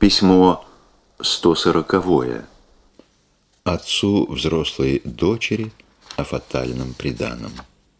Письмо 140. Отцу взрослой дочери о фатальном приданом.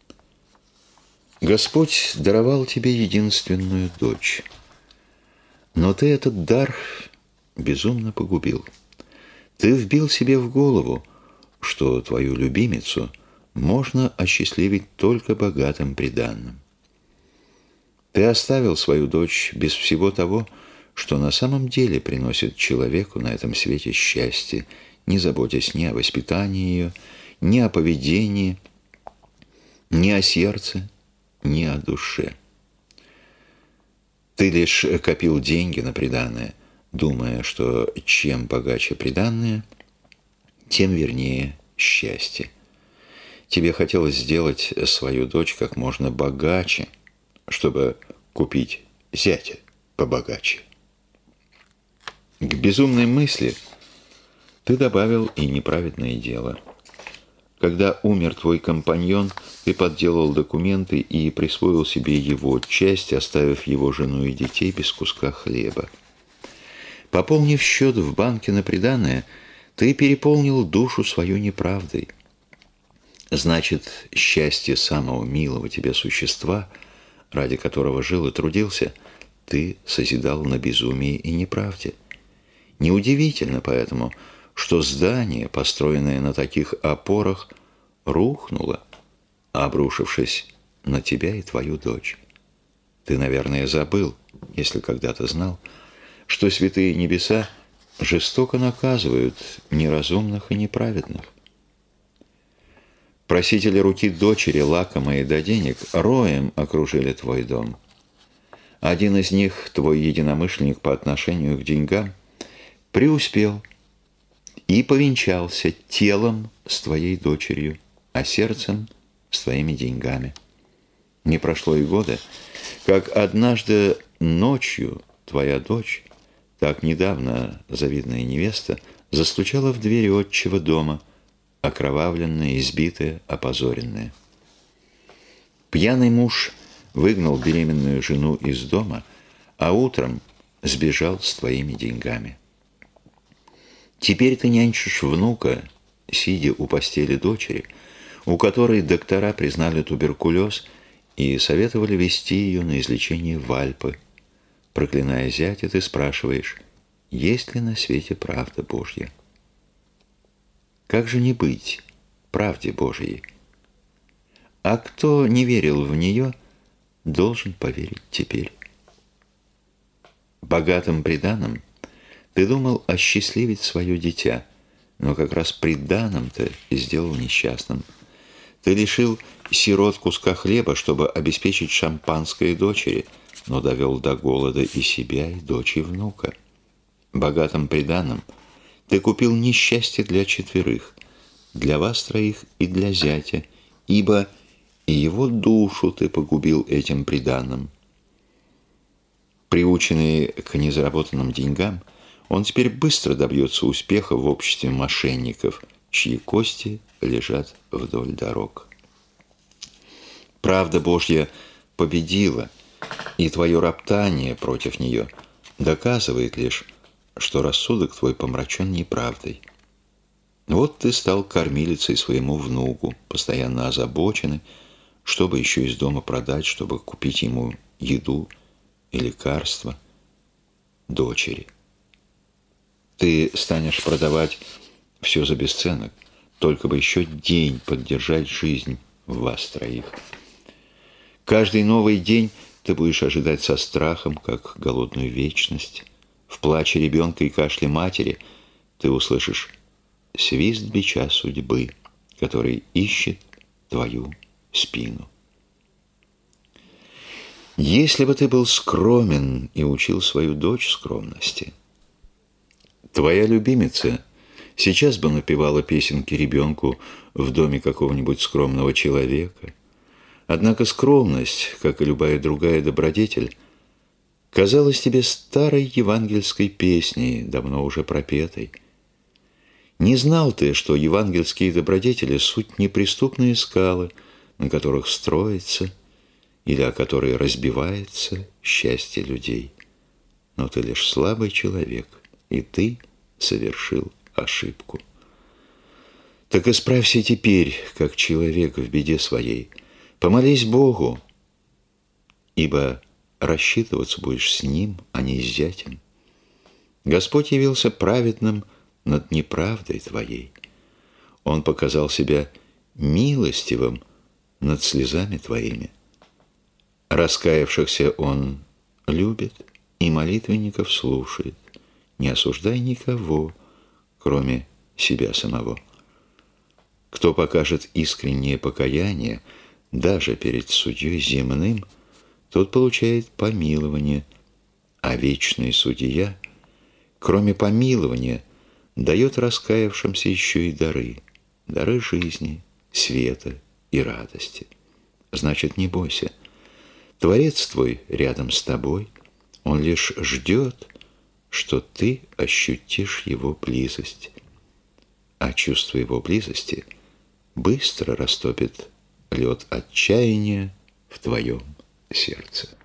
Господь даровал тебе единственную дочь, но ты этот дар безумно погубил. Ты вбил себе в голову, что твою любимицу можно осчастливить только богатым приданым. Ты оставил свою дочь без всего того, что на самом деле приносит человеку на этом свете счастье, не заботясь ни о воспитании ее, ни о поведении, ни о сердце, ни о душе. Ты лишь копил деньги на приданое, думая, что чем богаче приданое, тем вернее счастье. Тебе хотелось сделать свою дочь как можно богаче, чтобы купить зятя побогаче. К безумной мысли ты добавил и неправедное дело. Когда умер твой компаньон, ты подделал документы и присвоил себе его часть, оставив его жену и детей без куска хлеба. Пополнив счет в банке на приданое, ты переполнил душу свою неправдой. Значит, счастье самого милого тебе существа, ради которого жил и трудился, ты созидал на безумии и неправде. Неудивительно поэтому, что здание, построенное на таких опорах, рухнуло, обрушившись на тебя и твою дочь. Ты, наверное, забыл, если когда-то знал, что святые небеса жестоко наказывают неразумных и неправедных. Просители руки дочери, лакомые до денег, роем окружили твой дом. Один из них, твой единомышленник по отношению к деньгам, преуспел и повенчался телом с твоей дочерью, а сердцем с твоими деньгами. Не прошло и года, как однажды ночью твоя дочь, так недавно завидная невеста, застучала в дверь отчего дома, окровавленная, избитая, опозоренная. Пьяный муж выгнал беременную жену из дома, а утром сбежал с твоими деньгами. Теперь ты нянчишь внука, сидя у постели дочери, у которой доктора признали туберкулез и советовали везти ее на излечение в Альпы. Проклиная зятя, ты спрашиваешь, есть ли на свете правда Божья? Как же не быть правде Божьей? А кто не верил в нее, должен поверить теперь. Богатым приданым ты думал осчастливить свое дитя, но как раз приданым-то и сделал несчастным. Ты лишил сирот куска хлеба, чтобы обеспечить шампанское дочери, но довел до голода и себя, и дочь, и внука. Богатым приданым ты купил несчастье для четверых, для вас троих и для зятя, ибо и его душу ты погубил этим приданым. Приученный к незаработанным деньгам, он теперь быстро добьется успеха в обществе мошенников, чьи кости лежат вдоль дорог. Правда Божья победила, и твое роптание против нее доказывает лишь, что рассудок твой помрачен неправдой. Вот ты стал кормилицей своему внуку, постоянно озабоченный, чтобы еще из дома продать, чтобы купить ему еду и лекарства дочери. Ты станешь продавать все за бесценок, только бы еще день поддержать жизнь в вас троих. Каждый новый день ты будешь ожидать со страхом, как голодную вечность. В плаче ребенка и кашле матери ты услышишь свист бича судьбы, который ищет твою спину. Если бы ты был скромен и учил свою дочь скромности, твоя любимица сейчас бы напевала песенки ребенку в доме какого-нибудь скромного человека. Однако скромность, как и любая другая добродетель, казалась тебе старой евангельской песней, давно уже пропетой. Не знал ты, что евангельские добродетели – суть неприступные скалы, на которых строится или о которые разбивается счастье людей. но ты лишь слабый человек, и ты совершил ошибку. Так исправься теперь, как человек в беде своей. Помолись Богу, ибо рассчитываться будешь с Ним, а не с зятем. Господь явился праведным над неправдой твоей. Он показал себя милостивым над слезами твоими. Раскаявшихся Он любит и молитвенников слушает. Не осуждай никого, кроме себя самого. Кто покажет искреннее покаяние, даже перед судьей земным, тот получает помилование, а вечный судья, кроме помилования, дает раскаявшимся еще и дары жизни, света и радости. Значит, не бойся. Творец твой рядом с тобой, он лишь ждет, что ты ощутишь его близость. А чувство его близости быстро растопит лед отчаяния в твоем сердце.